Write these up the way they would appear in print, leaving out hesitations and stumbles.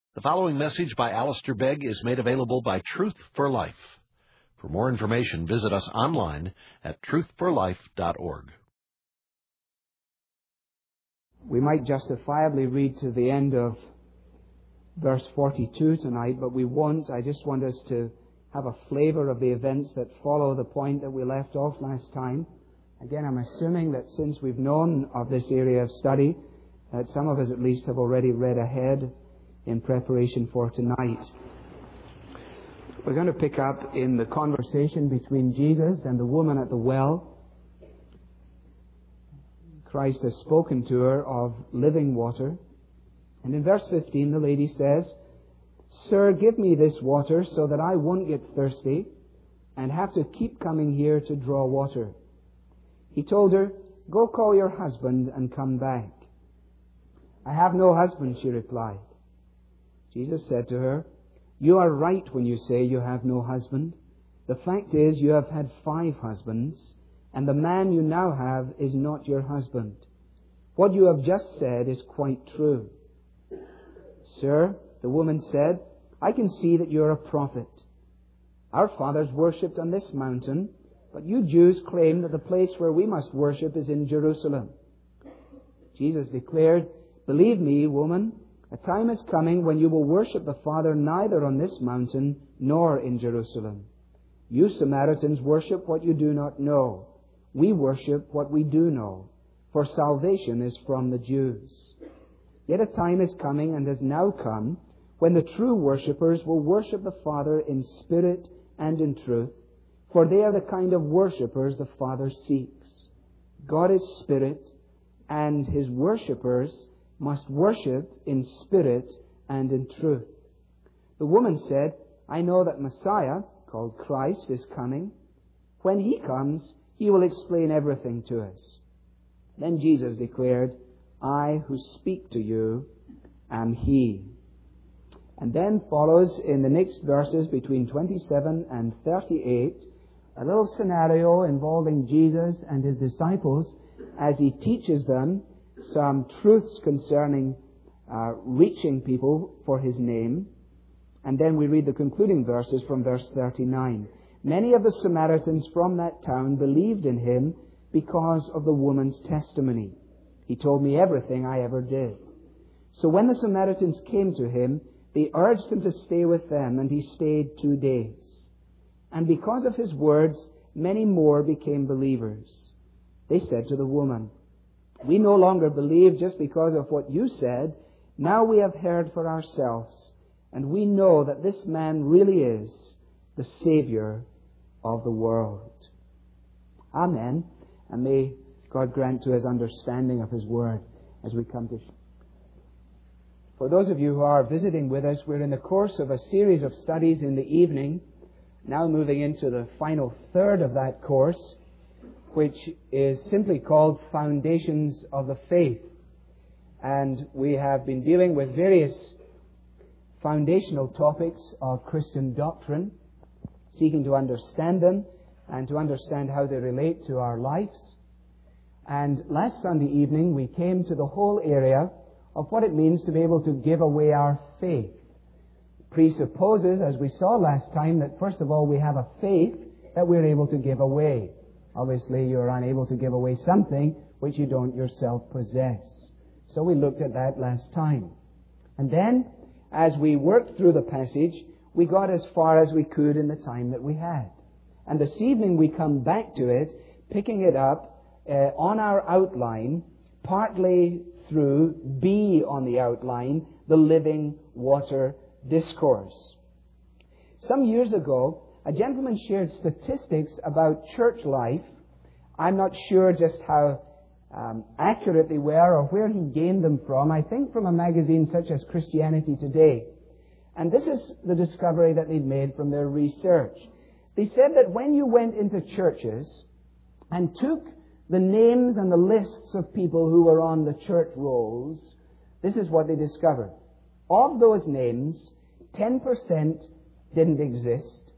The following message by Alistair Begg is made available by Truth for Life. For more information, visit us online at truthforlife.org. We might justifiably read to the end of verse 42 tonight, but we won't. I just want us to have a flavor of the events that follow the point that we left off last time. Again, I'm assuming that since we've known of this area of study, that some of us at least have already read ahead in preparation for tonight. We're going to pick up in the conversation between Jesus and the woman at the well. Christ has spoken to her of living water. And in verse 15, the lady says, "Sir, give me this water so that I won't get thirsty and have to keep coming here to draw water." He told her, "Go call your husband and come back." "I have no husband," she replied. Jesus said to her, "You are right when you say you have no husband. The fact is, you have had 5 husbands, and the man you now have is not your husband. What you have just said is quite true." "Sir," the woman said, "I can see that you are a prophet. Our fathers worshipped on this mountain, but you Jews claim that the place where we must worship is in Jerusalem." Jesus declared, "Believe me, woman, a time is coming when you will worship the Father neither on this mountain nor in Jerusalem. You Samaritans worship what you do not know. We worship what we do know, for salvation is from the Jews. Yet a time is coming and has now come when the true worshippers will worship the Father in spirit and in truth, for they are the kind of worshippers the Father seeks. God is spirit, and His worshippers must worship in spirit and in truth." The woman said, "I know that Messiah, called Christ, is coming. When He comes, He will explain everything to us." Then Jesus declared, "I who speak to you am He." And then follows in the next verses between 27 and 38 a little scenario involving Jesus and His disciples as He teaches them some truths concerning reaching people for His name. And then we read the concluding verses from verse 39. "Many of the Samaritans from that town believed in Him because of the woman's testimony. He told me everything I ever did." So when the Samaritans came to Him, they urged Him to stay with them, and He stayed 2 days. And because of His words, many more became believers. They said to the woman, "We no longer believe just because of what you said. Now we have heard for ourselves, and we know that this man really is the Savior of the world." Amen. And may God grant to us understanding of His Word as we come to... For those of you who are visiting with us, we're in the course of a series of studies in the evening, now moving into the final third of that course, which is simply called Foundations of the Faith. And we have been dealing with various foundational topics of Christian doctrine, seeking to understand them and to understand how they relate to our lives. And last Sunday evening we came to the whole area of what it means to be able to give away our faith. It presupposes, as we saw last time, that first of all we have a faith that we're able to give away. Obviously, you're unable to give away something which you don't yourself possess. So we looked at that last time. And then, as we worked through the passage, we got as far as we could in the time that we had. And this evening we come back to it, picking it up on our outline, partly through B on the outline, the living water discourse. Some years ago, a gentleman shared statistics about church life. I'm not sure just how accurate they were or where he gained them from. I think from a magazine such as Christianity Today. And this is the discovery that they'd made from their research. They said that when you went into churches and took the names and the lists of people who were on the church rolls, this is what they discovered. Of those names, 10% didn't exist.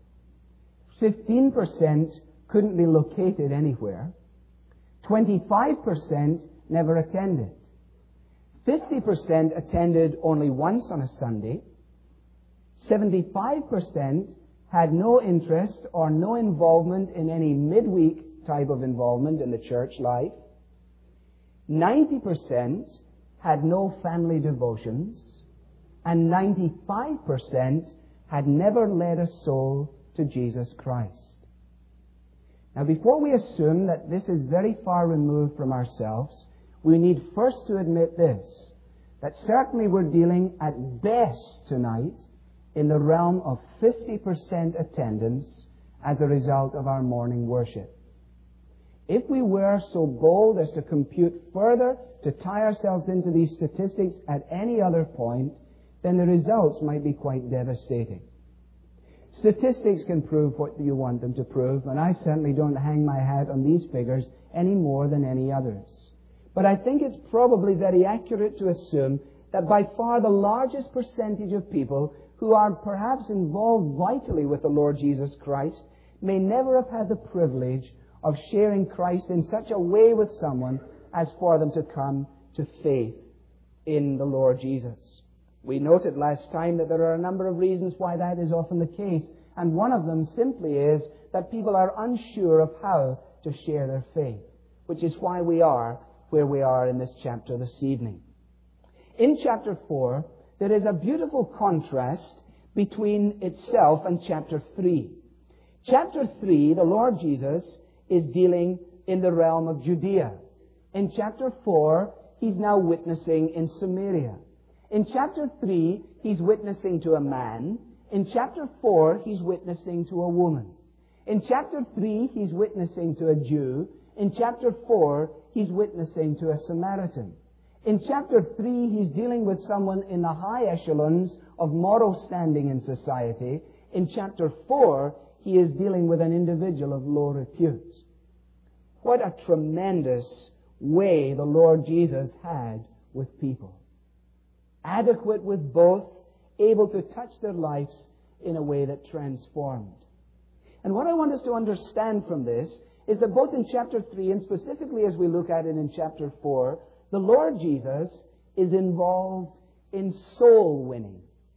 15% couldn't be located anywhere. 25% never attended. 50% attended only once on a Sunday. 75% had no interest or no involvement in any midweek type of involvement in the church life. 90% had no family devotions. And 95% had never led a soul to Jesus Christ. Now, before we assume that this is very far removed from ourselves, we need first to admit this, that certainly we're dealing at best tonight in the realm of 50% attendance as a result of our morning worship. If we were so bold as to compute further, to tie ourselves into these statistics at any other point, then the results might be quite devastating. Statistics can prove what you want them to prove, and I certainly don't hang my hat on these figures any more than any others. But I think it's probably very accurate to assume that by far the largest percentage of people who are perhaps involved vitally with the Lord Jesus Christ may never have had the privilege of sharing Christ in such a way with someone as for them to come to faith in the Lord Jesus. We noted last time that there are a number of reasons why that is often the case, and one of them simply is that people are unsure of how to share their faith, which is why we are where we are in this chapter this evening. In chapter 4, there is a beautiful contrast between itself and chapter 3. Chapter 3, the Lord Jesus is dealing in the realm of Judea. In chapter 4, He's now witnessing in Samaria. In chapter 3, He's witnessing to a man. In chapter 4, He's witnessing to a woman. In chapter 3, He's witnessing to a Jew. In chapter 4, He's witnessing to a Samaritan. In chapter 3, He's dealing with someone in the high echelons of moral standing in society. In chapter 4, He is dealing with an individual of low repute. What a tremendous way the Lord Jesus had with people. Adequate with both, able to touch their lives in a way that transformed. And what I want us to understand from this is that both in chapter 3 and specifically as we look at it in chapter 4, the Lord Jesus is involved in soul winning.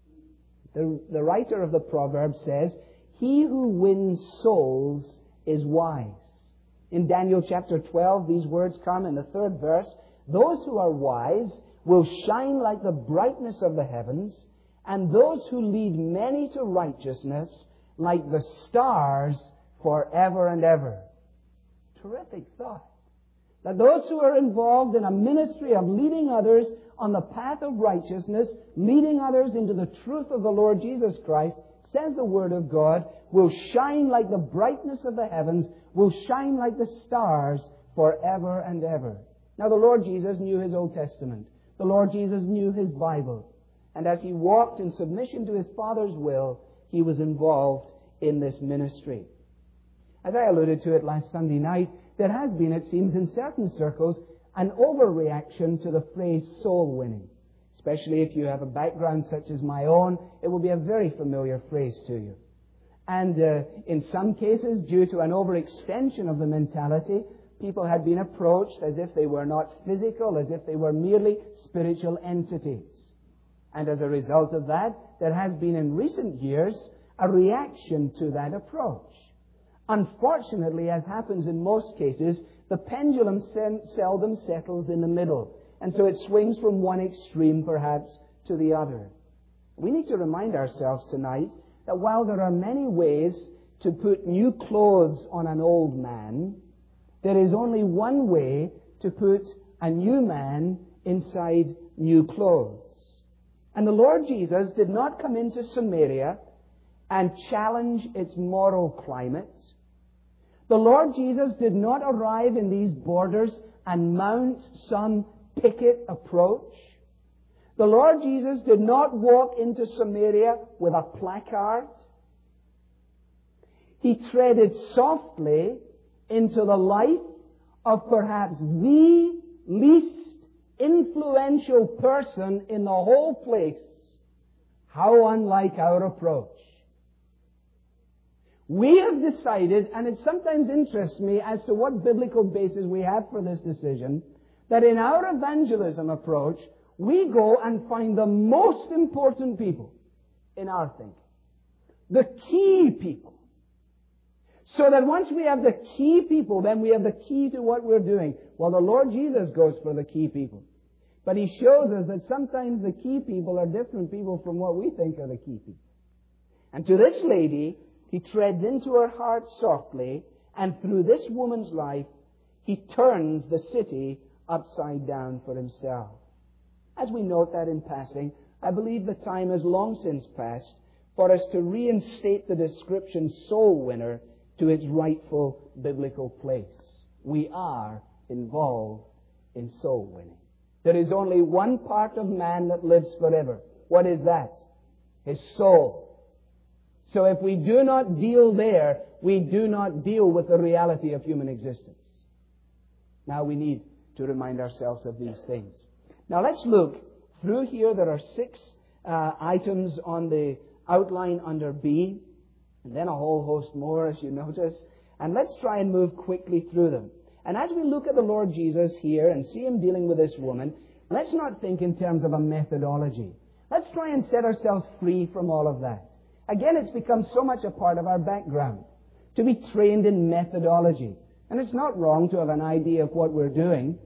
The writer of the proverb says, "He who wins souls is wise." In Daniel chapter 12, these words come in the 3rd verse, "Those who are wise will shine like the brightness of the heavens, and those who lead many to righteousness like the stars forever and ever." Terrific thought. That those who are involved in a ministry of leading others on the path of righteousness, leading others into the truth of the Lord Jesus Christ, says the Word of God, will shine like the brightness of the heavens, will shine like the stars forever and ever. Now the Lord Jesus knew His Old Testament. The Lord Jesus knew His Bible. And as He walked in submission to His Father's will, He was involved in this ministry. As I alluded to it last Sunday night, there has been, it seems, in certain circles, an overreaction to the phrase soul winning. Especially if you have a background such as my own, it will be a very familiar phrase to you. And in some cases, due to an overextension of the mentality, people had been approached as if they were not physical, as if they were merely spiritual entities. And as a result of that, there has been in recent years a reaction to that approach. Unfortunately, as happens in most cases, the pendulum seldom settles in the middle. And so it swings from one extreme, perhaps, to the other. We need to remind ourselves tonight that while there are many ways to put new clothes on an old man, there is only one way to put a new man inside new clothes. And the Lord Jesus did not come into Samaria and challenge its moral climate. The Lord Jesus did not arrive in these borders and mount some picket approach. The Lord Jesus did not walk into Samaria with a placard. He treaded softly into the life of perhaps the least influential person in the whole place. How unlike our approach. We have decided, and it sometimes interests me as to what biblical basis we have for this decision, that in our evangelism approach, we go and find the most important people in our thinking. The key people. So that once we have the key people, then we have the key to what we're doing. Well, the Lord Jesus goes for the key people. But He shows us that sometimes the key people are different people from what we think are the key people. And to this lady, He treads into her heart softly, and through this woman's life, He turns the city upside down for Himself. As we note that in passing, I believe the time has long since passed for us to reinstate the description soul winner to its rightful biblical place. We are involved in soul winning. There is only one part of man that lives forever. What is that? His soul. So if we do not deal there, we do not deal with the reality of human existence. Now we need to remind ourselves of these things. Now let's look through here. There are 6 items on the outline under B, and then a whole host more, as you notice. And let's try and move quickly through them. And as we look at the Lord Jesus here and see Him dealing with this woman, let's not think in terms of a methodology. Let's try and set ourselves free from all of that. Again, it's become so much a part of our background to be trained in methodology. And it's not wrong to have an idea of what we're doing,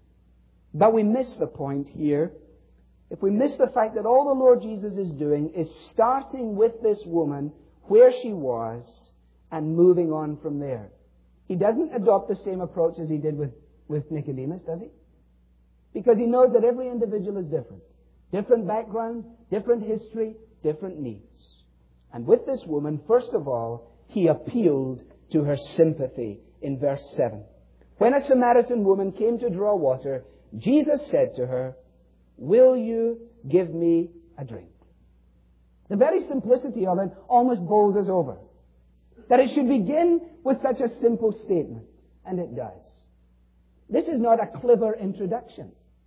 but we miss the point here. If we miss the fact that all the Lord Jesus is doing is starting with this woman where she was and moving on from there. He doesn't adopt the same approach as He did with Nicodemus, does He? Because He knows that every individual is different. Different background, different history, different needs. And with this woman, first of all, He appealed to her sympathy in verse 7. When a Samaritan woman came to draw water, Jesus said to her, "Will you give me a drink?" The very simplicity of it almost bowls us over. That it should begin with such a simple statement. And it does. This is not a clever introduction.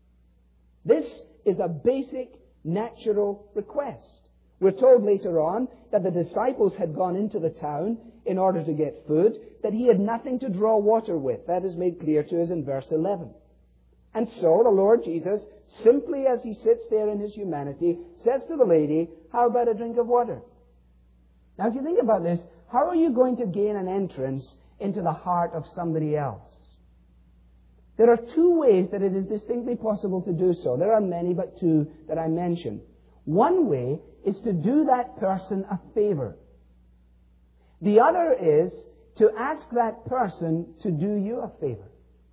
This is a basic, natural request. We're told later on that the disciples had gone into the town in order to get food, that He had nothing to draw water with. That is made clear to us in verse 11. And so the Lord Jesus, simply as He sits there in His humanity, says to the lady, "How about a drink of water?" Now if you think about this, how are you going to gain an entrance into the heart of somebody else? There are 2 ways that it is distinctly possible to do so. There are many, but 2 that I mention. One way is to do that person a favor. The other is to ask that person to do you a favor.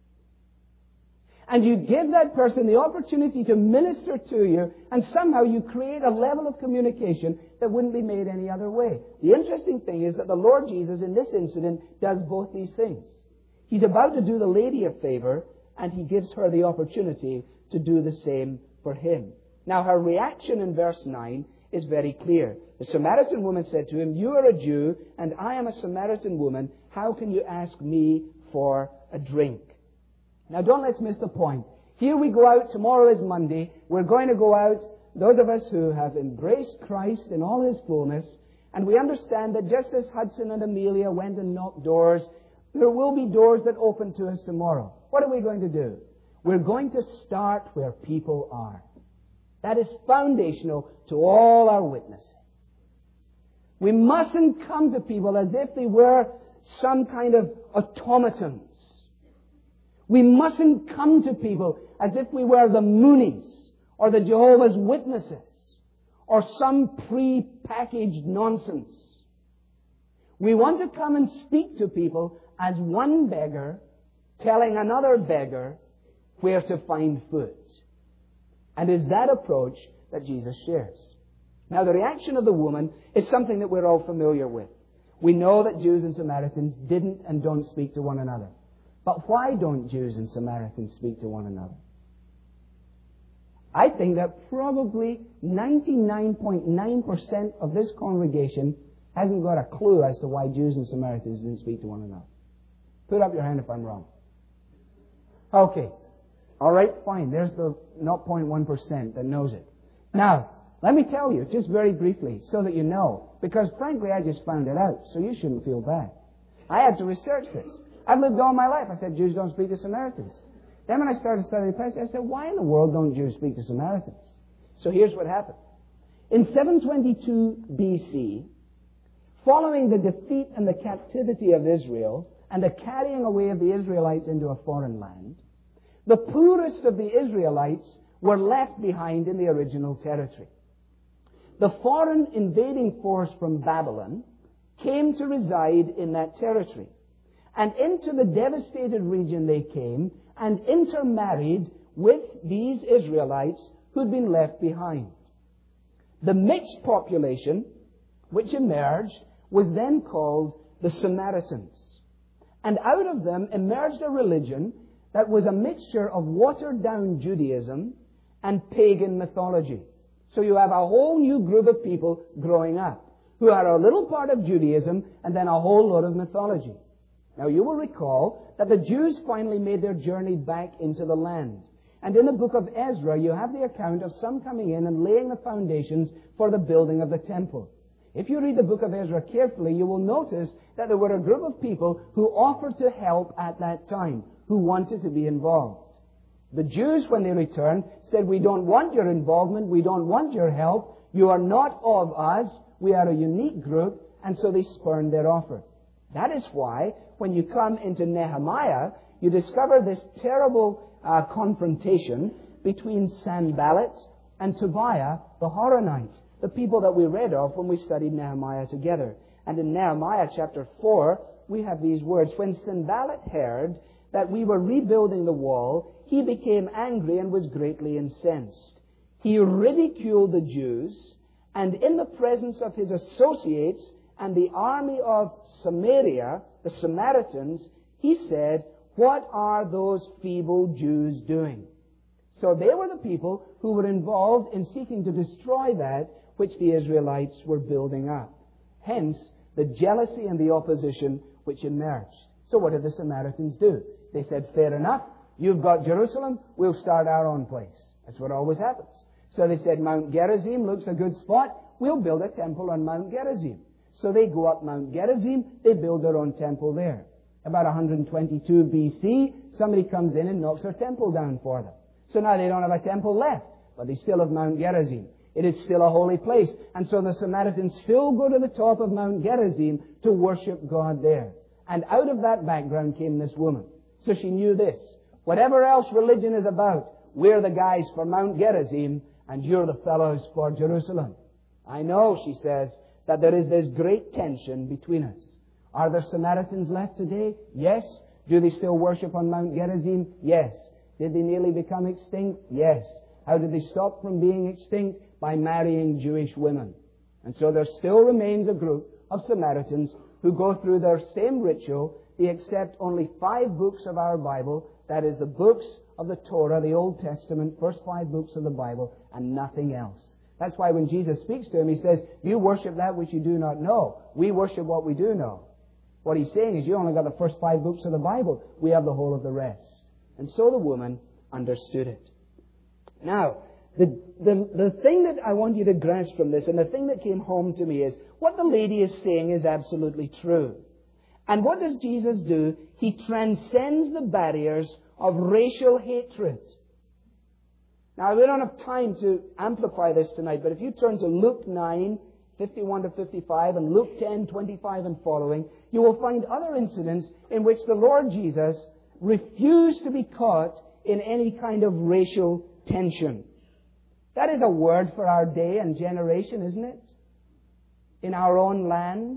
And you give that person the opportunity to minister to you, and somehow you create a level of communication that wouldn't be made any other way. The interesting thing is that the Lord Jesus in this incident does both these things. He's about to do the lady a favor, and He gives her the opportunity to do the same for him. Now her reaction in verse 9 is very clear. The Samaritan woman said to Him, "You are a Jew, and I am a Samaritan woman. How can you ask me for a drink?" Now don't let's miss the point. Here we go out, tomorrow is Monday. We're going to go out, those of us who have embraced Christ in all His fullness, and we understand that just as Hudson and Amelia went and knocked doors, there will be doors that open to us tomorrow. What are we going to do? We're going to start where people are. That is foundational to all our witnessing. We mustn't come to people as if they were some kind of automatons. We mustn't come to people as if we were the Moonies or the Jehovah's Witnesses or some pre-packaged nonsense. We want to come and speak to people as one beggar telling another beggar where to find food. And is that approach that Jesus shares. Now the reaction of the woman is something that we're all familiar with. We know that Jews and Samaritans didn't and don't speak to one another. But why don't Jews and Samaritans speak to one another? I think that probably 99.9% of this congregation hasn't got a clue as to why Jews and Samaritans didn't speak to one another. Put up your hand if I'm wrong. Okay. All right, fine. There's the 0.1% that knows it. Now, let me tell you, just very briefly, so that you know, because frankly, I just found it out, so you shouldn't feel bad. I had to research this. I've lived all my life. I said, Jews don't speak to Samaritans. Then when I started studying the passage, I said, why in the world don't Jews speak to Samaritans? So here's what happened. In 722 BC, following the defeat and the captivity of Israel and the carrying away of the Israelites into a foreign land, the poorest of the Israelites were left behind in the original territory. The foreign invading force from Babylon came to reside in that territory. And into the devastated region they came and intermarried with these Israelites who'd been left behind. The mixed population which emerged was then called the Samaritans. And out of them emerged a religion that was a mixture of watered-down Judaism and pagan mythology. So you have a whole new group of people growing up who are a little part of Judaism and then a whole lot of mythology. Now you will recall that the Jews finally made their journey back into the land. And in the book of Ezra, you have the account of some coming in and laying the foundations for the building of the temple. If you read the book of Ezra carefully, you will notice that there were a group of people who offered to help at that time, who wanted to be involved. The Jews, when they returned, said, "We don't want your involvement, we don't want your help, you are not of us, we are a unique group," and so they spurned their offer. That is why, when you come into Nehemiah, you discover this terrible confrontation between Sanballat and Tobiah the Horonite, the people that we read of when we studied Nehemiah together. And in Nehemiah chapter 4, we have these words, "When Sanballat heard that we were rebuilding the wall, he became angry and was greatly incensed. He ridiculed the Jews, and in the presence of his associates and the army of Samaria, the Samaritans, he said, 'What are those feeble Jews doing?'" So they were the people who were involved in seeking to destroy that which the Israelites were building up. Hence, the jealousy and the opposition which emerged. So what did the Samaritans do? They said, "Fair enough, you've got Jerusalem, we'll start our own place." That's what always happens. So they said, "Mount Gerizim looks a good spot, we'll build a temple on Mount Gerizim." So they go up Mount Gerizim, they build their own temple there. About 122 BC, somebody comes in and knocks their temple down for them. So now they don't have a temple left, but they still have Mount Gerizim. It is still a holy place. And so the Samaritans still go to the top of Mount Gerizim to worship God there. And out of that background came this woman. So she knew this. Whatever else religion is about, we're the guys for Mount Gerizim, and you're the fellows for Jerusalem. "I know," she says, "that there is this great tension between us. Are there Samaritans left today? Yes. Do they still worship on Mount Gerizim? Yes. Did they nearly become extinct? Yes. How did they stop from being extinct? By marrying Jewish women. And so there still remains a group of Samaritans who go through their same ritual. They accept only 5 books of our Bible. That is the books of the Torah, the Old Testament, first 5 books of the Bible, and nothing else. That's why when Jesus speaks to him, he says, "You worship that which you do not know. We worship what we do know." What he's saying is, you only got the first 5 books of the Bible. We have the whole of the rest. And so the woman understood it. Now, the thing that I want you to grasp from this, and the thing that came home to me, is what the lady is saying is absolutely true. And what does Jesus do? He transcends the barriers of racial hatred. Now, we don't have time to amplify this tonight, but if you turn to Luke 9, 51 to 55, and Luke 10, 25 and following, you will find other incidents in which the Lord Jesus refused to be caught in any kind of racial tension. That is a word for our day and generation, isn't it? In our own land,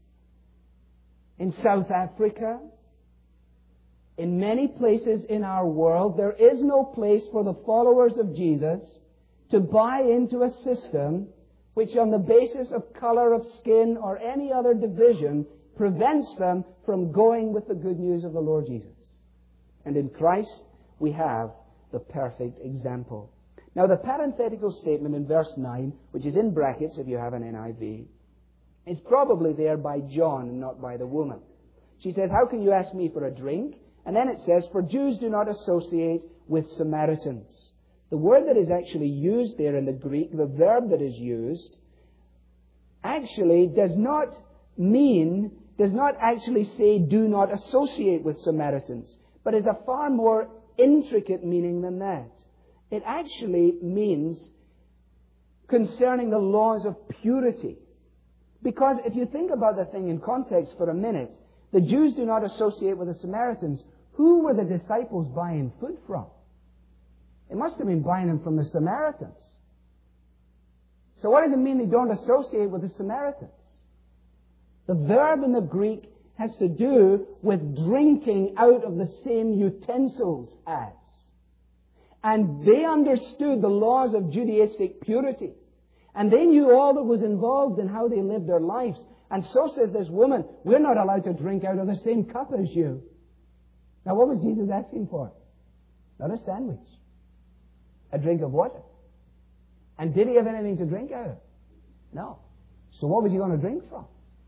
in South Africa, in many places in our world, there is no place for the followers of Jesus to buy into a system which on the basis of color of skin or any other division prevents them from going with the good news of the Lord Jesus. And in Christ, we have the perfect example. Now, the parenthetical statement in verse 9, which is in brackets if you have an NIV, is probably there by John and not by the woman. She says, "How can you ask me for a drink?" And then it says, "For Jews do not associate with Samaritans." The word that is actually used there in the Greek, the verb that is used, actually does not actually say do not associate with Samaritans, but is a far more intricate meaning than that. It actually means concerning the laws of purity. Because if you think about the thing in context for a minute, the Jews do not associate with the Samaritans. Who were the disciples buying food from? They must have been buying them from the Samaritans. So what does it mean they don't associate with the Samaritans? The verb in the Greek has to do with drinking out of the same utensils as. And they understood the laws of Judaistic purity. And they knew all that was involved in how they lived their lives. And so says this woman, we're not allowed to drink out of the same cup as you. Now what was Jesus asking for? Not a sandwich. A drink of water. And did he have anything to drink out of? No. So what was he going to drink from?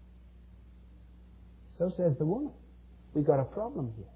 So says the woman. We've got a problem here.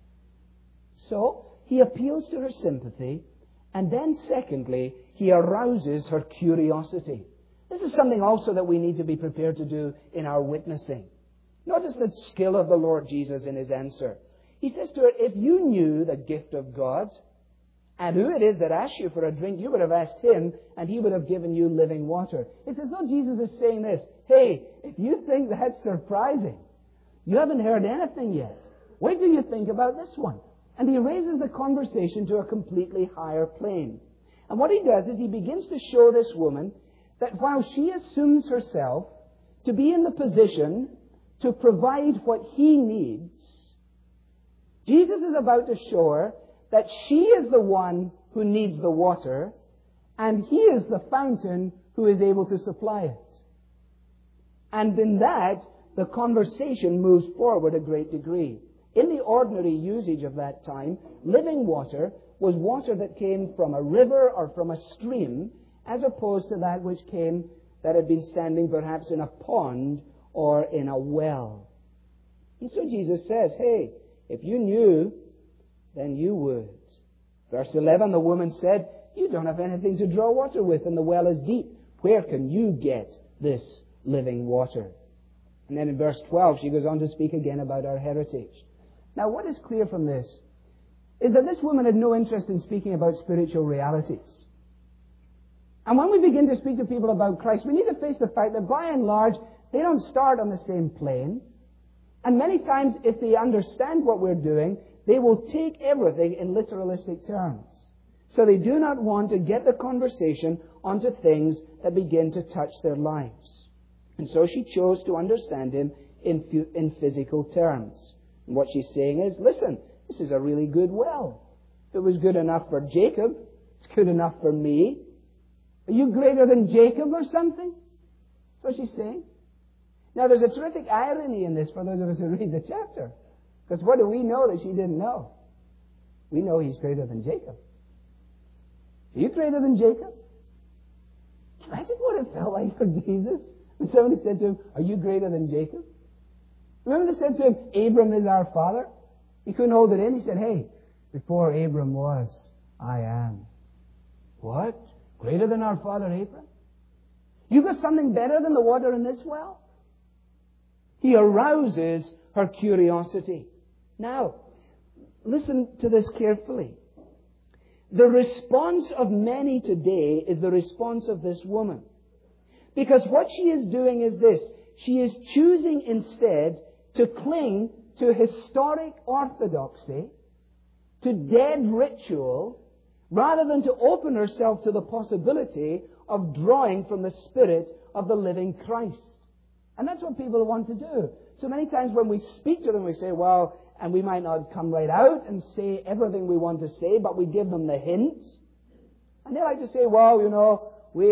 So he appeals to her sympathy, and then secondly, he arouses her curiosity. This is something also that we need to be prepared to do in our witnessing. Notice the skill of the Lord Jesus in his answer. He says to her, if you knew the gift of God, and who it is that asks you for a drink, you would have asked him, and he would have given you living water. It's as though Jesus is saying this, hey, if you think that's surprising, you haven't heard anything yet. Wait till you think about this one. And he raises the conversation to a completely higher plane. And what he does is he begins to show this woman that while she assumes herself to be in the position to provide what he needs, Jesus is about to show her that she is the one who needs the water, and he is the fountain who is able to supply it. And in that, the conversation moves forward a great degree. In the ordinary usage of that time, living water was water that came from a river or from a stream, as opposed to that which came that had been standing perhaps in a pond or in a well. And so Jesus says, hey, if you knew, then you would. Verse 11, the woman said, you don't have anything to draw water with, and the well is deep. Where can you get this living water? And then in verse 12, she goes on to speak again about our heritage. Now, what is clear from this is that this woman had no interest in speaking about spiritual realities. And when we begin to speak to people about Christ, we need to face the fact that by and large, they don't start on the same plane. And many times, if they understand what we're doing, they will take everything in literalistic terms. So they do not want to get the conversation onto things that begin to touch their lives. And so she chose to understand him in physical terms. And what she's saying is, listen, this is a really good well. If it was good enough for Jacob, it's good enough for me. Are you greater than Jacob or something? That's what she's saying. Now, there's a terrific irony in this for those of us who read the chapter. Because what do we know that she didn't know? We know he's greater than Jacob. Are you greater than Jacob? Imagine what it felt like for Jesus when somebody said to him, are you greater than Jacob? Remember they said to him, Abram is our father? He couldn't hold it in. He said, hey, before Abram was, I am. What? Greater than our father Abram? You got something better than the water in this well? He arouses her curiosity. Now, listen to this carefully. The response of many today is the response of this woman. Because what she is doing is this. She is choosing instead to cling to historic orthodoxy, to dead ritual, rather than to open herself to the possibility of drawing from the Spirit of the living Christ. And that's what people want to do. So many times when we speak to them, we say, well, and we might not come right out and say everything we want to say, but we give them the hints. And they like to say, well, you know,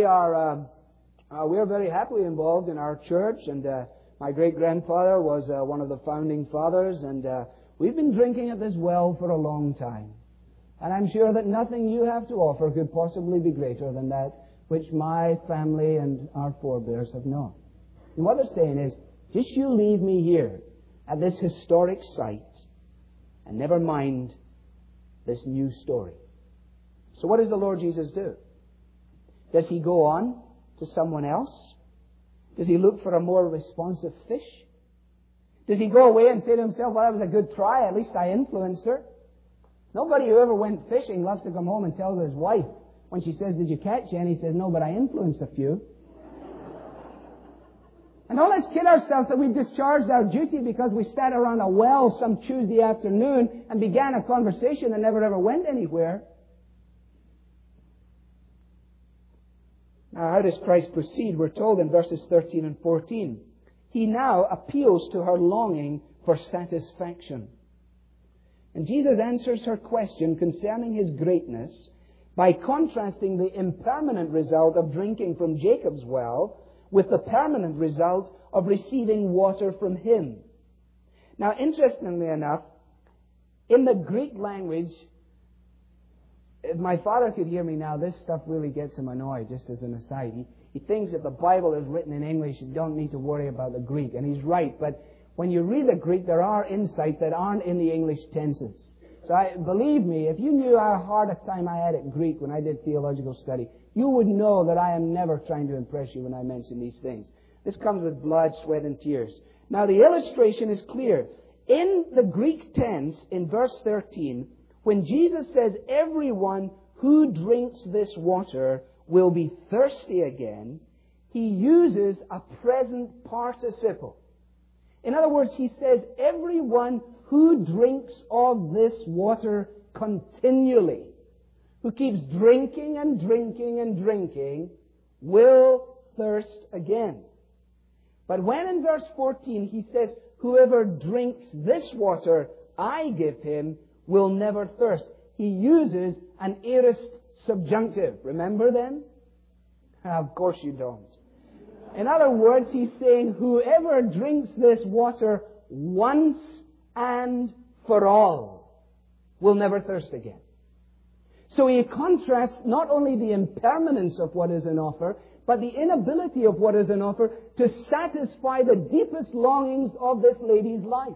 we're very happily involved in our church, and my great-grandfather was one of the founding fathers, and we've been drinking at this well for a long time. And I'm sure that nothing you have to offer could possibly be greater than that which my family and our forebears have known. And what they're saying is, just you leave me here at this historic site and never mind this new story. So what does the Lord Jesus do? Does he go on to someone else? Does he look for a more responsive fish? Does he go away and say to himself, well, that was a good try, at least I influenced her? Nobody who ever went fishing loves to come home and tell his wife When she says, did you catch any? He says, no, but I influenced a few. And don't let's kid ourselves that we've discharged our duty because we sat around a well some Tuesday afternoon and began a conversation that never ever went anywhere. Now, how does Christ proceed? We're told in verses 13 and 14. He now appeals to her longing for satisfaction. And Jesus answers her question concerning His greatness by contrasting the impermanent result of drinking from Jacob's well with the permanent result of receiving water from Him. Now, interestingly enough, in the Greek language, if my father could hear me now, this stuff really gets him annoyed, just as an aside. He thinks if the Bible is written in English, you don't need to worry about the Greek. And he's right, but when you read the Greek, there are insights that aren't in the English tenses. So believe me, if you knew how hard a time I had at Greek when I did theological study, you would know that I am never trying to impress you when I mention these things. This comes with blood, sweat, and tears. Now, the illustration is clear. In the Greek tense, in verse 13, when Jesus says, everyone who drinks this water will be thirsty again, He uses a present participle. In other words, He says, everyone who drinks of this water continually, who keeps drinking and drinking and drinking, will thirst again. But when in verse 14 He says, whoever drinks this water I give him will never thirst, He uses an aorist subjunctive. Remember them? Of course you don't. In other words, He's saying, whoever drinks this water once and for all will never thirst again. So He contrasts not only the impermanence of what is in offer, but the inability of what is in offer to satisfy the deepest longings of this lady's life.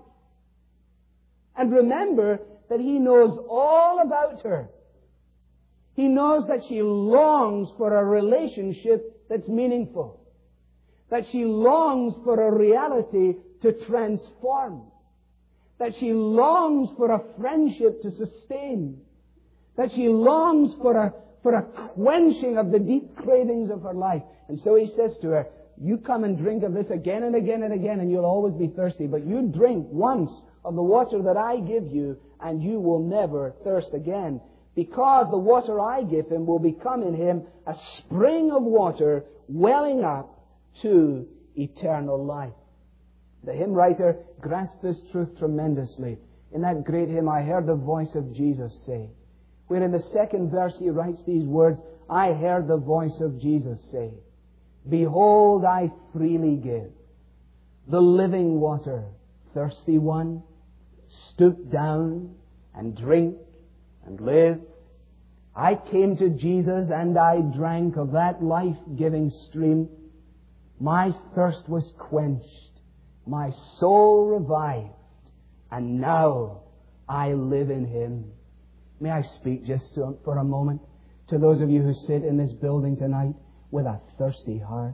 And remember that He knows all about her. He knows that she longs for a relationship that's meaningful. That she longs for a reality to transform. That she longs for a friendship to sustain. That she longs for a quenching of the deep cravings of her life. And so He says to her, you come and drink of this again and again and again and you'll always be thirsty. But you drink once of the water that I give you and you will never thirst again. Because the water I give him will become in him a spring of water welling up to eternal life. The hymn writer grasped this truth tremendously. In that great hymn, I heard the voice of Jesus say, where in the second verse he writes these words, I heard the voice of Jesus say, behold, I freely give the living water. Thirsty one, stoop down and drink and live. I came to Jesus and I drank of that life-giving stream. My thirst was quenched, my soul revived, and now I live in Him. May I speak just for a moment to those of you who sit in this building tonight with a thirsty heart?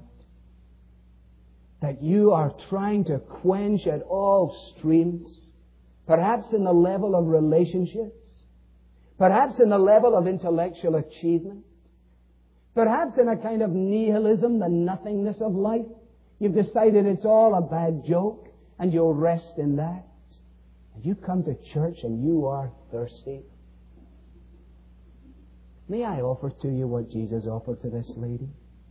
That you are trying to quench at all streams, perhaps in the level of relationships, perhaps in the level of intellectual achievement, perhaps in a kind of nihilism, the nothingness of life. You've decided it's all a bad joke and you'll rest in that. And you come to church and you are thirsty. May I offer to you what Jesus offered to this lady?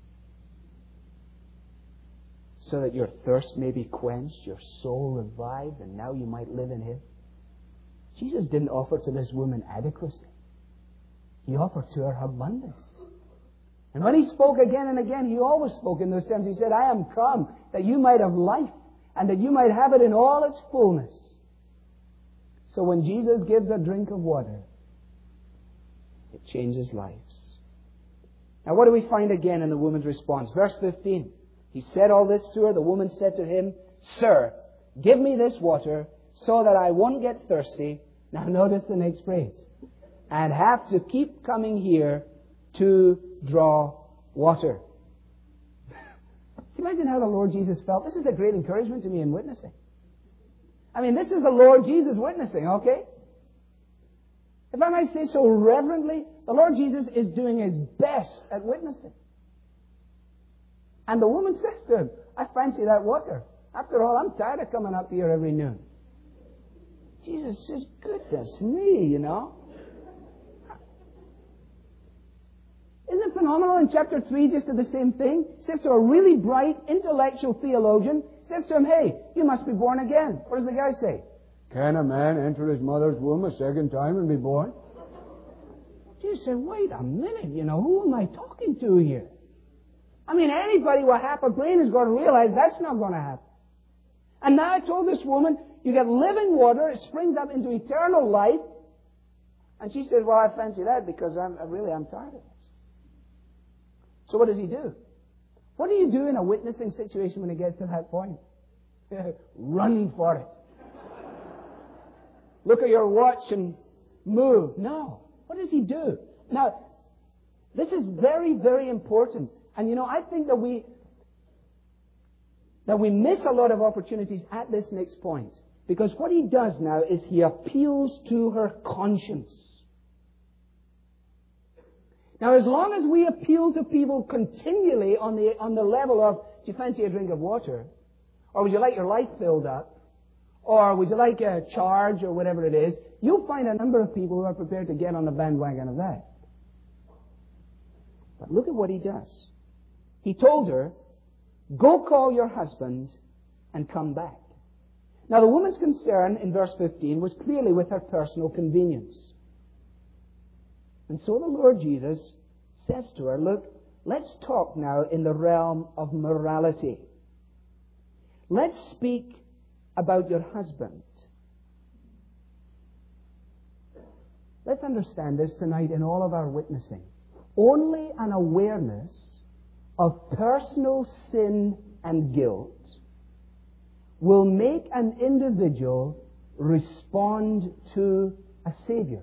So that your thirst may be quenched, your soul revived, and now you might live in Him. Jesus didn't offer to this woman adequacy. He offered to her abundance. And when He spoke again and again, He always spoke in those terms. He said, I am come that you might have life and that you might have it in all its fullness. So when Jesus gives a drink of water, it changes lives. Now what do we find again in the woman's response? Verse 15. He said all this to her. The woman said to Him, Sir, give me this water so that I won't get thirsty. Now notice the next phrase. And have to keep coming here to draw water. Can you imagine how the Lord Jesus felt? This is a great encouragement to me in witnessing. I mean, this is the Lord Jesus witnessing, okay? If I might say so reverently, the Lord Jesus is doing His best at witnessing. And the woman says to Him, I fancy that water. After all, I'm tired of coming up here every noon. Jesus says, goodness me, you know. Isn't it phenomenal? In chapter 3, just did the same thing. Says to a really bright, intellectual theologian, says to him, hey, you must be born again. What does the guy say? Can a man enter his mother's womb a second time and be born? Jesus said, wait a minute, you know, who am I talking to here? I mean, anybody with half a brain is going to realize that's not going to happen. And now I told this woman, you get living water, it springs up into eternal life. And she said, well, I fancy that because I'm tired of this. So what does he do? What do you do in a witnessing situation when it gets to that point? Run for it. Look at your watch and move. No. What does he do? Now, this is very, very important. And you know, I think that we miss a lot of opportunities at this next point. Because what he does now is he appeals to her conscience. Now, as long as we appeal to people continually on the level of, do you fancy a drink of water? Or would you like your light filled up? Or would you like a charge or whatever it is? You'll find a number of people who are prepared to get on the bandwagon of that. But look at what he does. He told her, go call your husband and come back. Now, the woman's concern in verse 15 was clearly with her personal convenience. And so the Lord Jesus says to her, look, let's talk now in the realm of morality. Let's speak about your husband. Let's understand this tonight in all of our witnessing. Only an awareness of personal sin and guilt will make an individual respond to a Savior.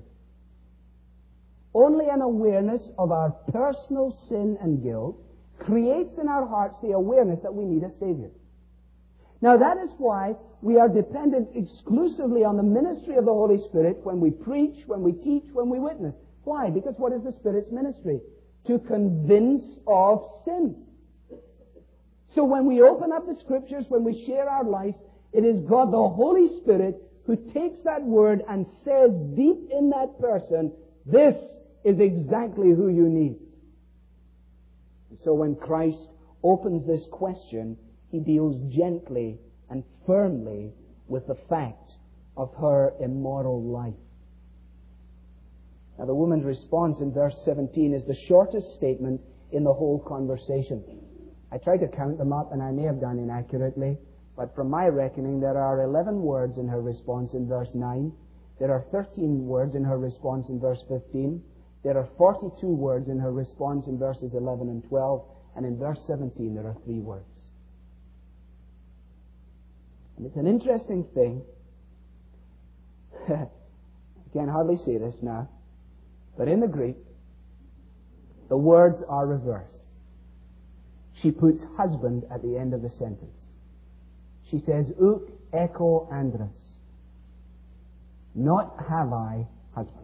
Only an awareness of our personal sin and guilt creates in our hearts the awareness that we need a Savior. Now that is why we are dependent exclusively on the ministry of the Holy Spirit when we preach, when we teach, when we witness. Why? Because what is the Spirit's ministry? To convince of sin. So when we open up the Scriptures, when we share our lives, it is God, the Holy Spirit, who takes that word and says deep in that person, this is exactly who you need. And so when Christ opens this question, He deals gently and firmly with the fact of her immoral life. Now the woman's response in verse 17 is the shortest statement in the whole conversation. I tried to count them up, and I may have done inaccurately, but from my reckoning there are 11 words in her response in verse 9. There are 13 words in her response in verse 15. There are 42 words in her response in verses 11 and 12. And in verse 17 there are 3 words. And it's an interesting thing. I can hardly say this now. But in the Greek, the words are reversed. She puts husband at the end of the sentence. She says, Uk echo andros. Not have I husband.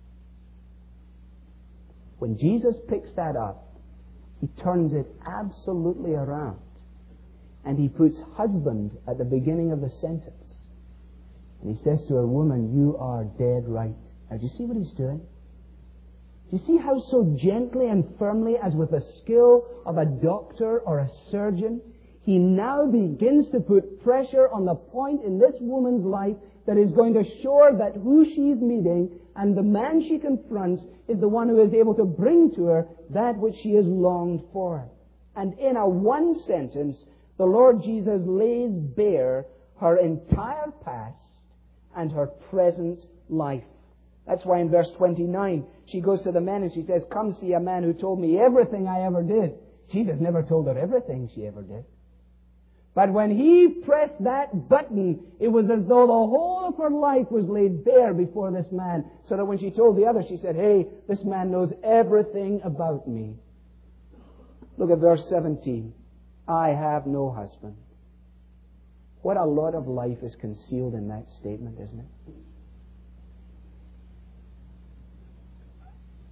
When Jesus picks that up, He turns it absolutely around. And He puts husband at the beginning of the sentence. And He says to her, woman, you are dead right. Now, do you see what He's doing? Do you see how so gently and firmly, as with the skill of a doctor or a surgeon, He now begins to put pressure on the point in this woman's life that is going to show her that who she's meeting and the man she confronts is the one who is able to bring to her that which she has longed for. And in a one sentence, the Lord Jesus lays bare her entire past and her present life. That's why in verse 29, she goes to the men and she says, come see a man who told me everything I ever did. Jesus never told her everything she ever did. But when He pressed that button, it was as though the whole of her life was laid bare before this man. So that when she told the others, she said, hey, this man knows everything about me. Look at verse 17. I have no husband. What a lot of life is concealed in that statement, isn't it?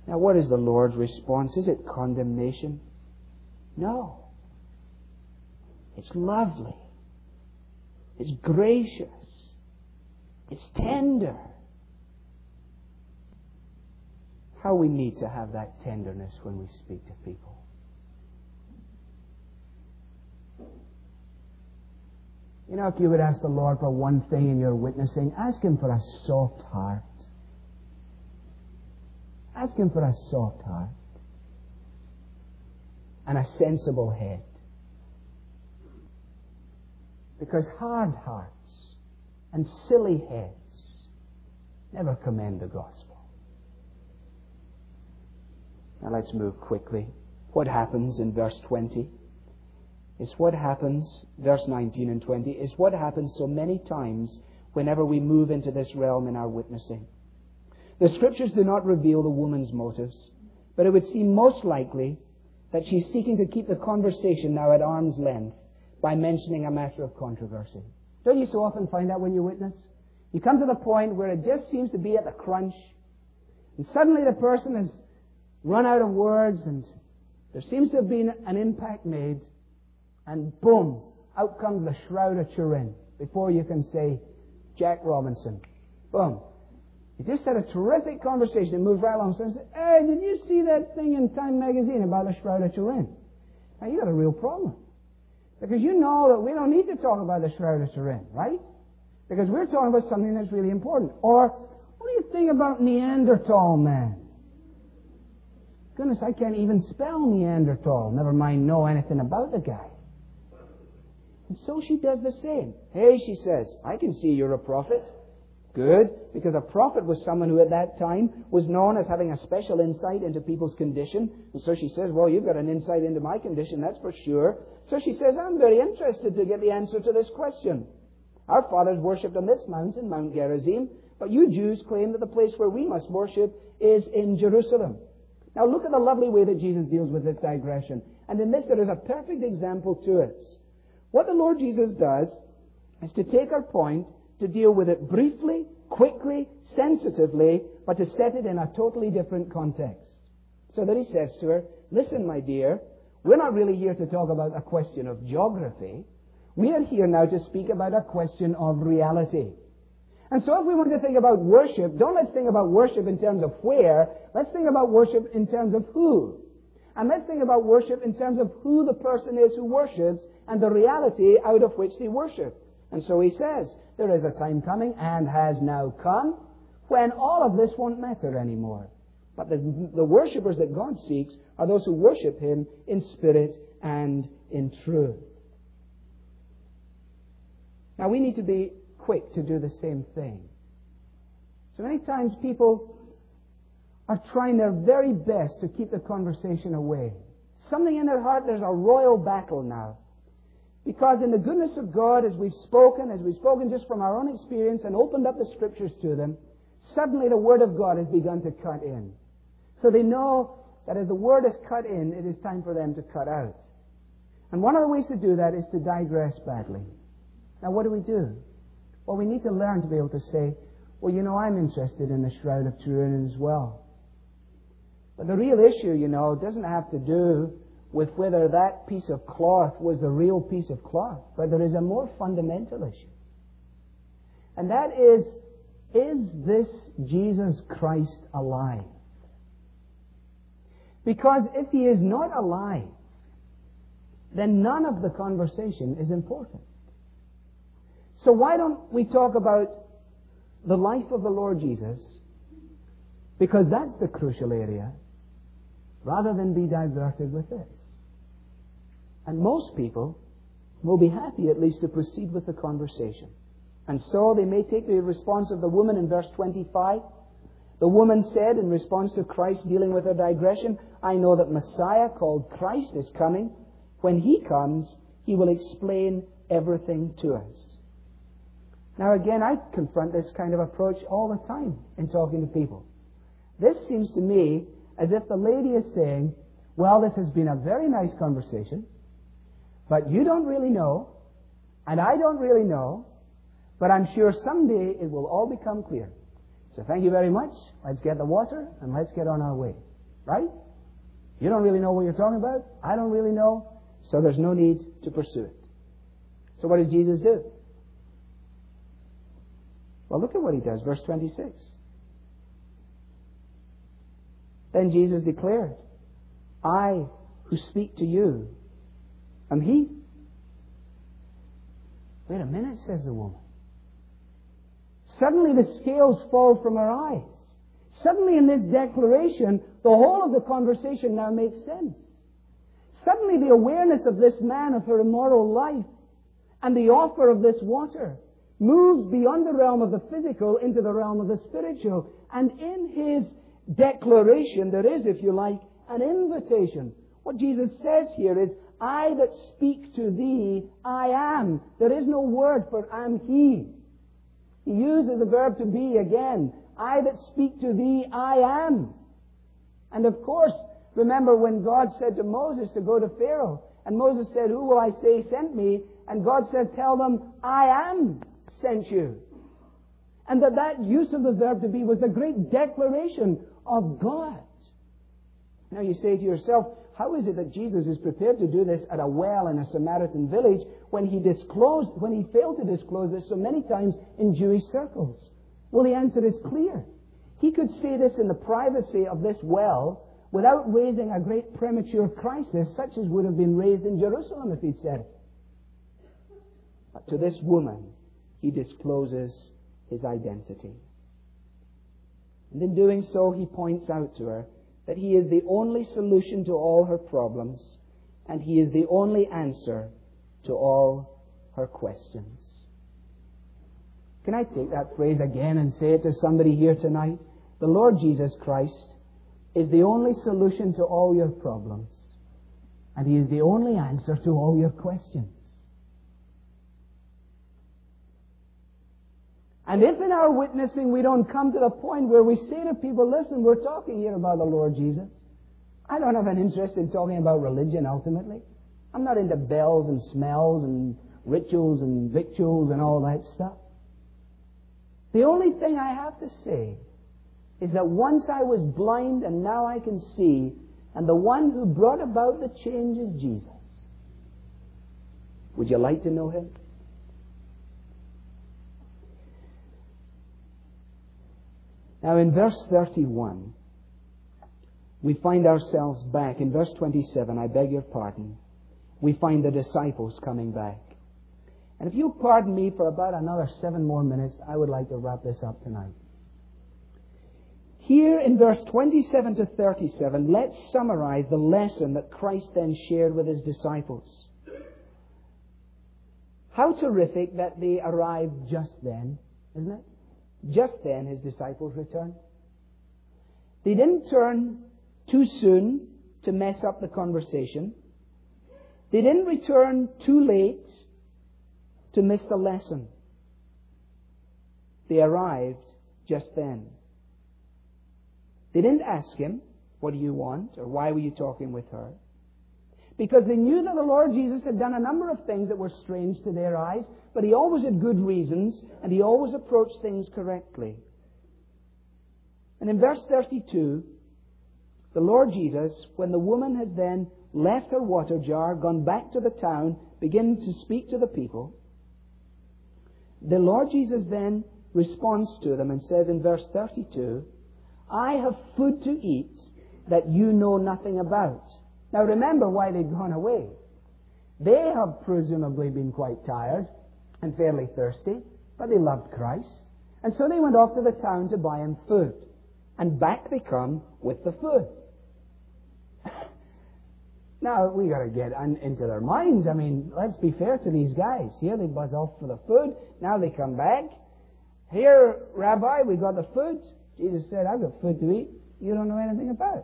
Now, what is the Lord's response? Is it condemnation? No. It's lovely. It's gracious. It's tender. How we need to have that tenderness when we speak to people. You know, if you would ask the Lord for one thing in your witnessing, ask Him for a soft heart. Ask Him for a soft heart and a sensible head. Because hard hearts and silly heads never commend the gospel. Now let's move quickly. What happens in verse 20 is what happens, verse 19 and 20, is what happens so many times whenever we move into this realm in our witnessing. The Scriptures do not reveal the woman's motives, but it would seem most likely that she's seeking to keep the conversation now at arm's length by mentioning a matter of controversy. Don't you so often find that when you witness? You come to the point where it just seems to be at the crunch, and suddenly the person has run out of words, and there seems to have been an impact made, and boom, out comes the Shroud of Turin before you can say Jack Robinson. Boom. You just had a terrific conversation. It moved right along. So I said, hey, did you see that thing in Time magazine about the Shroud of Turin? Now, you got a real problem. Because you know that we don't need to talk about the Shroud of Turin, right? Because we're talking about something that's really important. Or, what do you think about Neanderthal man? Goodness, I can't even spell Neanderthal. Never mind know anything about the guy. And so she does the same. Hey, she says, I can see you're a prophet. Good, because a prophet was someone who at that time was known as having a special insight into people's condition. And so she says, well, you've got an insight into my condition, that's for sure. So she says, I'm very interested to get the answer to this question. Our fathers worshipped on this mountain, Mount Gerizim, but you Jews claim that the place where we must worship is in Jerusalem. Now look at the lovely way that Jesus deals with this digression. And in this there is a perfect example to it. What the Lord Jesus does is to take our point, to deal with it briefly, quickly, sensitively, but to set it in a totally different context. So that He says to her, listen, my dear, we're not really here to talk about a question of geography. We are here now to speak about a question of reality. And so if we want to think about worship, let's think about worship in terms of where, let's think about worship in terms of who. And let's think about worship in terms of who the person is who worships and the reality out of which they worship. And so He says, there is a time coming and has now come when all of this won't matter anymore. But the worshippers that God seeks are those who worship Him in spirit and in truth. Now we need to be quick to do the same thing. So many times people are trying their very best to keep the conversation away. Something in their heart, there's a royal battle now. Because in the goodness of God, as we've spoken just from our own experience and opened up the Scriptures to them, suddenly the Word of God has begun to cut in. So they know that as the Word is cut in, it is time for them to cut out. And one of the ways to do that is to digress badly. Now what do? Well, we need to learn to be able to say, well, you know, I'm interested in the Shroud of Turin as well. But the real issue, you know, doesn't have to do with whether that piece of cloth was the real piece of cloth. But there is a more fundamental issue. And that is this Jesus Christ alive? Because if He is not alive, then none of the conversation is important. So why don't we talk about the life of the Lord Jesus? Because that's the crucial area, rather than be diverted with this. And most people will be happy at least to proceed with the conversation. And so they may take the response of the woman in verse 25. The woman said in response to Christ dealing with her digression, I know that Messiah called Christ is coming. When He comes, He will explain everything to us. Now again, I confront this kind of approach all the time in talking to people. This seems to me as if the lady is saying, well, this has been a very nice conversation, but you don't really know, and I don't really know, but I'm sure someday it will all become clear. So thank you very much. Let's get the water, and let's get on our way. Right? You don't really know what you're talking about. I don't really know. So there's no need to pursue it. So what does Jesus do? Well, look at what he does. Verse 26. Then Jesus declared, I who speak to you am he. Wait a minute, says the woman. Suddenly the scales fall from her eyes. Suddenly in this declaration, the whole of the conversation now makes sense. Suddenly the awareness of this man of her immoral life and the offer of this water moves beyond the realm of the physical into the realm of the spiritual. And in his declaration, there is, if you like, an invitation. What Jesus says here is, I that speak to thee, I am. There is no word for am he. He uses the verb to be again. I that speak to thee, I am. And of course, remember when God said to Moses to go to Pharaoh, and Moses said, who will I say sent me? And God said, tell them, I am sent you. And that use of the verb to be was the great declaration of God. Now you say to yourself, how is it that Jesus is prepared to do this at a well in a Samaritan village when he failed to disclose this so many times in Jewish circles? Well, the answer is clear. He could say this in the privacy of this well without raising a great premature crisis such as would have been raised in Jerusalem if he'd said it. But to this woman, he discloses his identity. And in doing so, he points out to her that he is the only solution to all her problems, and he is the only answer to all her questions. Can I take that phrase again and say it to somebody here tonight? The Lord Jesus Christ is the only solution to all your problems, and he is the only answer to all your questions. And if in our witnessing we don't come to the point where we say to people, listen, we're talking here about the Lord Jesus. I don't have an interest in talking about religion ultimately. I'm not into bells and smells and rituals and victuals and all that stuff. The only thing I have to say is that once I was blind and now I can see, and the one who brought about the change is Jesus. Would you like to know him? Now in verse 31, we find ourselves back. In verse 27, I beg your pardon, we find the disciples coming back. And if you'll pardon me for about another 7 more minutes, I would like to wrap this up tonight. Here in verse 27 to 37, let's summarize the lesson that Christ then shared with his disciples. How terrific that they arrived just then, isn't it? Just then his disciples returned. They didn't turn too soon to mess up the conversation. They didn't return too late to miss the lesson. They arrived just then. They didn't ask him, what do you want? Or why were you talking with her? Because they knew that the Lord Jesus had done a number of things that were strange to their eyes, but he always had good reasons, and he always approached things correctly. And in verse 32, the Lord Jesus, when the woman has then left her water jar, gone back to the town, beginning to speak to the people, the Lord Jesus then responds to them and says in verse 32, I have food to eat that you know nothing about. Now remember why they'd gone away. They have presumably been quite tired and fairly thirsty, but they loved Christ. And so they went off to the town to buy him food. And back they come with the food. Now, we got to get into their minds. I mean, let's be fair to these guys. Here they buzz off for the food. Now they come back. Here, Rabbi, we got the food. Jesus said, I've got food to eat you don't know anything about.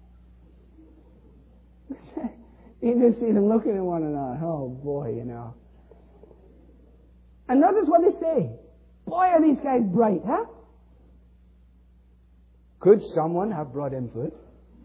You just see them looking at one another. Oh, boy, you know. And notice what they say. Boy, are these guys bright, huh? Could someone have brought him food?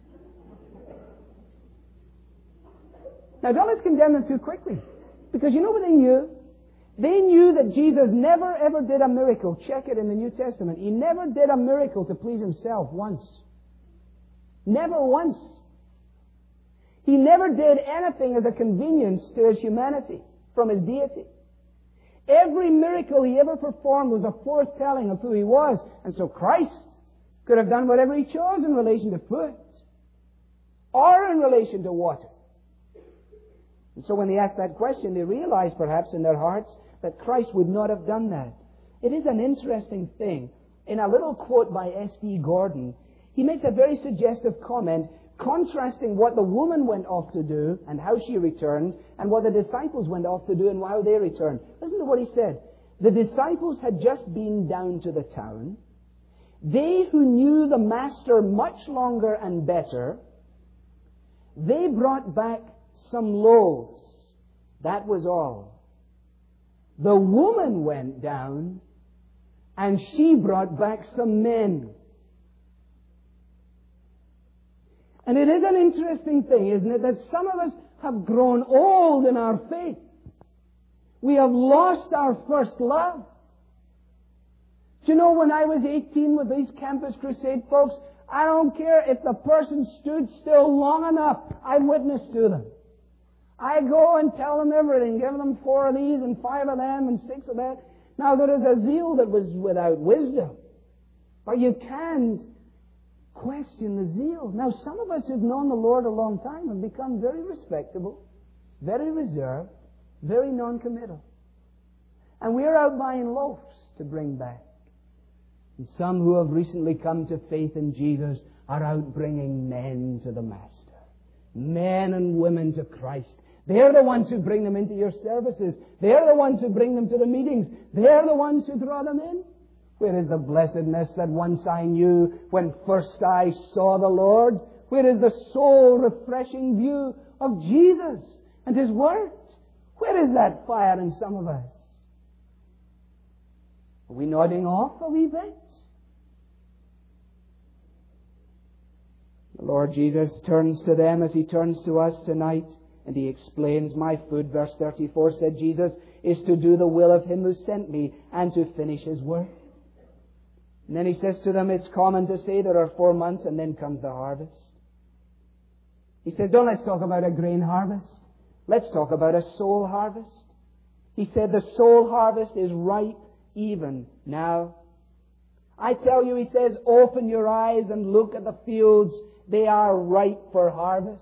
Now, don't let's condemn them too quickly. Because you know what they knew? They knew that Jesus never ever did a miracle. Check it in the New Testament. He never did a miracle to please himself once. Never once. He never did anything as a convenience to His humanity from His deity. Every miracle He ever performed was a foretelling of who He was. And so Christ could have done whatever He chose in relation to food or in relation to water. And so when they asked that question, they realized perhaps in their hearts that Christ would not have done that. It is an interesting thing. In a little quote by S.D. Gordon, he makes a very suggestive comment contrasting what the woman went off to do and how she returned and what the disciples went off to do and how they returned. Listen to what he said. The disciples had just been down to the town. They who knew the Master much longer and better, they brought back some loaves. That was all. The woman went down and she brought back some men. And it is an interesting thing, isn't it, that some of us have grown old in our faith. We have lost our first love. Do you know, when I was 18 with these Campus Crusade folks, I don't care if the person stood still long enough, I witness to them. I go and tell them everything, give them 4 of these and 5 of them and 6 of that. Now, there is a zeal that was without wisdom. But you can't question the zeal. Now, some of us who've known the Lord a long time have become very respectable, very reserved, very non-committal. And we're out buying loaves to bring back. And some who have recently come to faith in Jesus are out bringing men to the Master. Men and women to Christ. They're the ones who bring them into your services. They're the ones who bring them to the meetings. They're the ones who draw them in. Where is the blessedness that once I knew when first I saw the Lord? Where is the soul-refreshing view of Jesus and His words? Where is that fire in some of us? Are we nodding off a wee bit? The Lord Jesus turns to them as He turns to us tonight, and He explains, my food, verse 34, said Jesus, is to do the will of Him who sent me and to finish His work. And then He says to them, it's common to say there are 4 months and then comes the harvest. He says, don't let's talk about a grain harvest. Let's talk about a soul harvest. He said the soul harvest is ripe even now. I tell you, He says, open your eyes and look at the fields. They are ripe for harvest.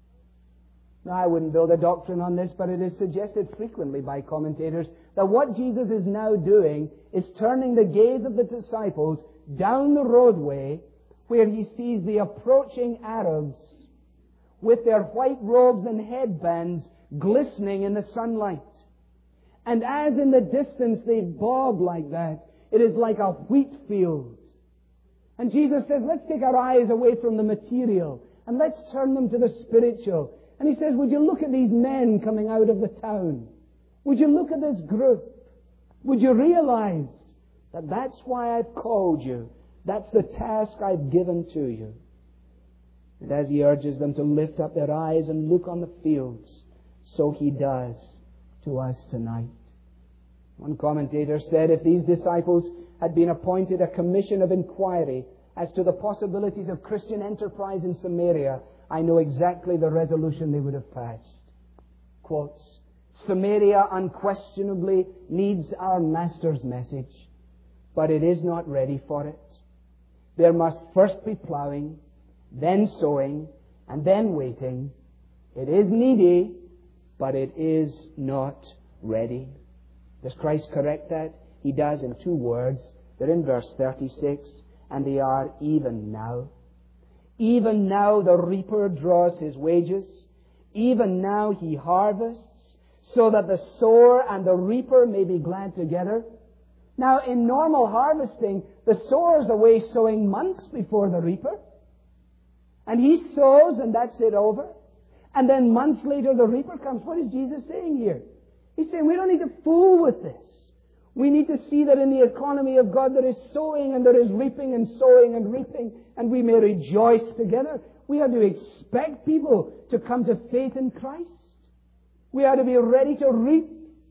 Now, I wouldn't build a doctrine on this, but it is suggested frequently by commentators that what Jesus is now doing is turning the gaze of the disciples down the roadway where He sees the approaching Arabs with their white robes and headbands glistening in the sunlight. And as in the distance they bob like that, it is like a wheat field. And Jesus says, let's take our eyes away from the material and let's turn them to the spiritual. And He says, would you look at these men coming out of the town? Would you look at this group? Would you realize that that's why I've called you? That's the task I've given to you. And as He urges them to lift up their eyes and look on the fields, so He does to us tonight. One commentator said, if these disciples had been appointed a commission of inquiry as to the possibilities of Christian enterprise in Samaria, I know exactly the resolution they would have passed. Quotes, Samaria unquestionably needs our Master's message, but it is not ready for it. There must first be plowing, then sowing, and then waiting. It is needy, but it is not ready. Does Christ correct that? He does in 2 words. They're in verse 36, and they are even now. Even now the reaper draws his wages. Even now he harvests, so that the sower and the reaper may be glad together. Now, in normal harvesting, the sower's away sowing months before the reaper. And he sows, and that's it over. And then months later, the reaper comes. What is Jesus saying here? He's saying we don't need to fool with this. We need to see that in the economy of God there is sowing and there is reaping and sowing and reaping, and we may rejoice together. We are to expect people to come to faith in Christ. We are to be ready to reap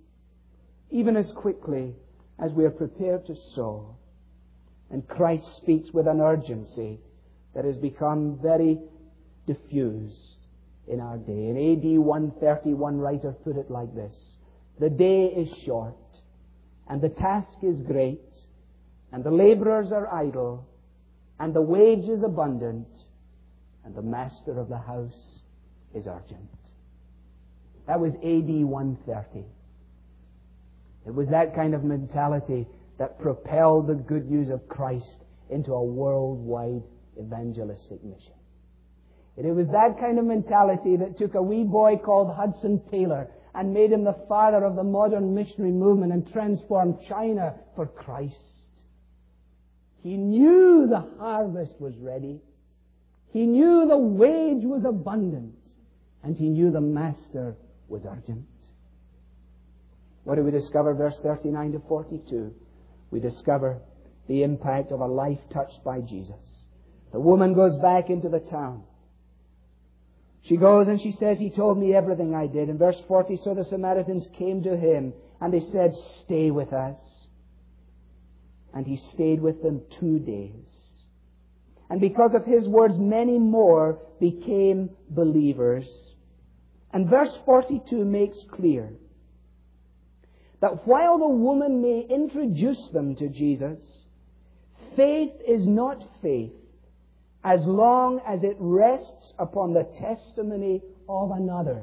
even as quickly as we are prepared to sow. And Christ speaks with an urgency that has become very diffused in our day. In AD 130, one writer put it like this: the day is short, and the task is great, and the laborers are idle, and the wage is abundant, and the master of the house is urgent. That was AD 130. It was that kind of mentality that propelled the good news of Christ into a worldwide evangelistic mission. And it was that kind of mentality that took a wee boy called Hudson Taylor and made him the father of the modern missionary movement and transformed China for Christ. He knew the harvest was ready. He knew the wage was abundant. And he knew the master was urgent. What do we discover? Verse 39 to 42. We discover the impact of a life touched by Jesus. The woman goes back into the town. She goes and she says, "He told me everything I did." In verse 40, so the Samaritans came to him and they said, "Stay with us." And he stayed with them 2 days. And because of his words, many more became believers. And verse 42 makes clear that while the woman may introduce them to Jesus, faith is not faith as long as it rests upon the testimony of another.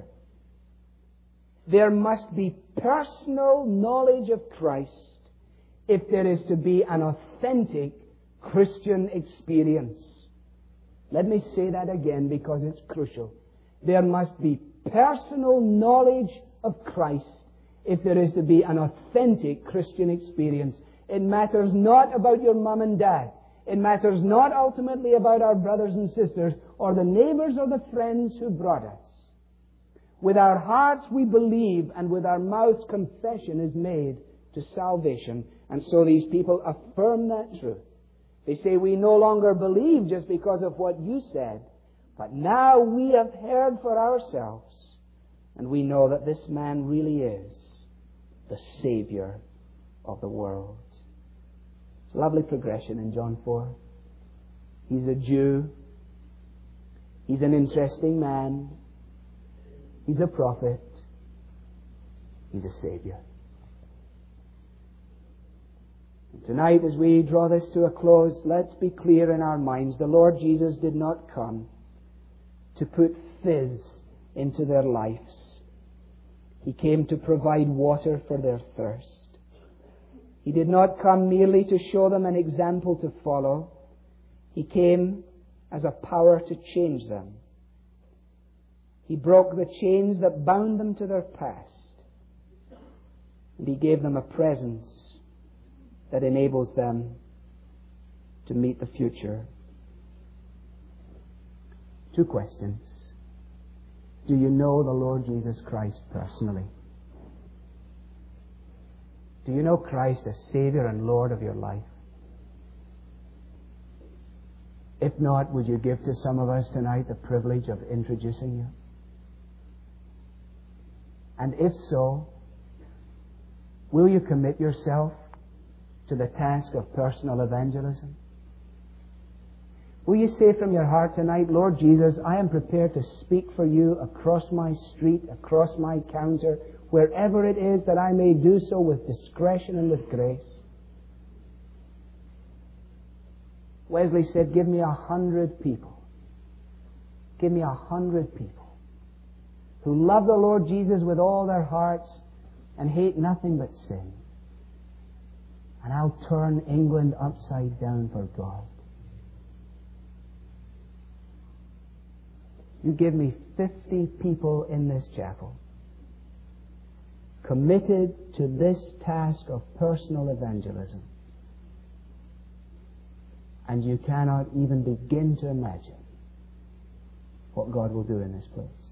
There must be personal knowledge of Christ if there is to be an authentic Christian experience. Let me say that again because it's crucial. There must be personal knowledge of Christ if there is to be an authentic Christian experience. It matters not about your mum and dad. It matters not ultimately about our brothers and sisters or the neighbors or the friends who brought us. With our hearts we believe, and with our mouths confession is made to salvation. And so these people affirm that truth. They say, "We no longer believe just because of what you said, but now we have heard for ourselves, and we know that this man really is the Savior of the world." It's a lovely progression in John 4. He's a Jew. He's an interesting man. He's a prophet. He's a Savior. And tonight, as we draw this to a close, let's be clear in our minds. The Lord Jesus did not come to put fizz into their lives. He came to provide water for their thirst. He did not come merely to show them an example to follow. He came as a power to change them. He broke the chains that bound them to their past. And He gave them a presence that enables them to meet the future. 2 questions. Do you know the Lord Jesus Christ personally? Do you know Christ as Savior and Lord of your life? If not, would you give to some of us tonight the privilege of introducing you? And if so, will you commit yourself to the task of personal evangelism? Will you say from your heart tonight, "Lord Jesus, I am prepared to speak for you across my street, across my counter, wherever it is that I may do so with discretion and with grace"? Wesley said, "Give me 100 people. Give me 100 people who love the Lord Jesus with all their hearts and hate nothing but sin. And I'll turn England upside down for God." You give me 50 people in this chapel committed to this task of personal evangelism, and you cannot even begin to imagine what God will do in this place.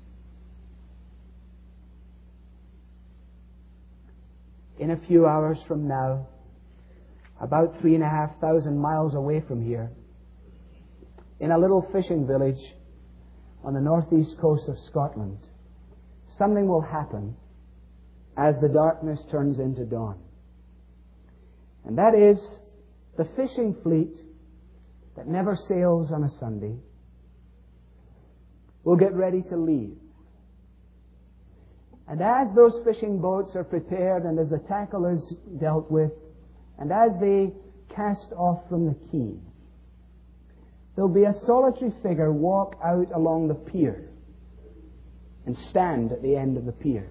In a few hours from now, about 3,500 miles away from here, in a little fishing village on the northeast coast of Scotland, something will happen as the darkness turns into dawn. And that is, the fishing fleet that never sails on a Sunday. We'll get ready to leave. And as those fishing boats are prepared and as the tackle is dealt with, and as they cast off from the quay, there'll be a solitary figure walk out along the pier and stand at the end of the pier.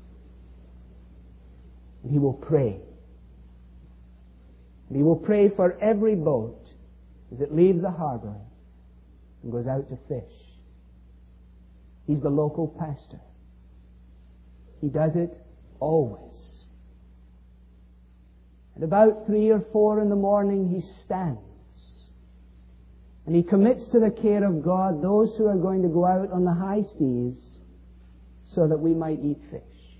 And he will pray. And he will pray for every boat as it leaves the harbor and goes out to fish. He's the local pastor. He does it always. At about 3 or 4 in the morning, he stands. And he commits to the care of God those who are going to go out on the high seas so that we might eat fish.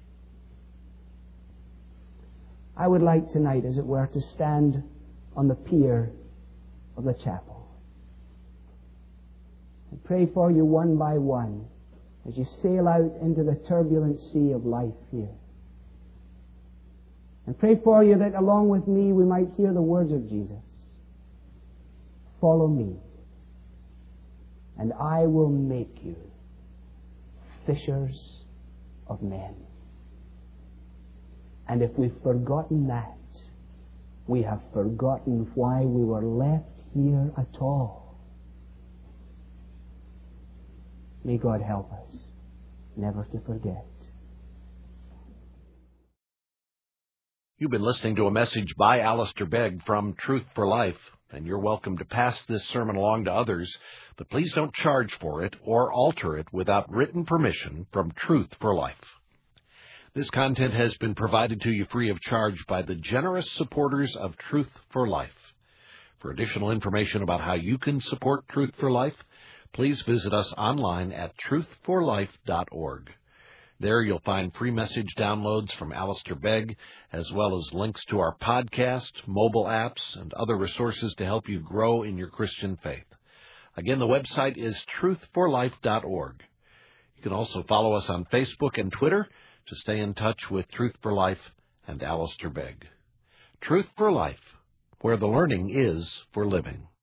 I would like tonight, as it were, to stand on the pier of the chapel and pray for you one by one as you sail out into the turbulent sea of life here. And pray for you that along with me we might hear the words of Jesus. Follow me, and I will make you fishers of men. And if we've forgotten that, we have forgotten why we were left here at all. May God help us never to forget. You've been listening to a message by Alistair Begg from Truth for Life, and you're welcome to pass this sermon along to others, but please don't charge for it or alter it without written permission from Truth for Life. This content has been provided to you free of charge by the generous supporters of Truth for Life. For additional information about how you can support Truth for Life, please visit us online at truthforlife.org. There you'll find free message downloads from Alistair Begg, as well as links to our podcast, mobile apps, and other resources to help you grow in your Christian faith. Again, the website is truthforlife.org. You can also follow us on Facebook and Twitter to stay in touch with Truth for Life and Alistair Begg. Truth for Life, where the learning is for living.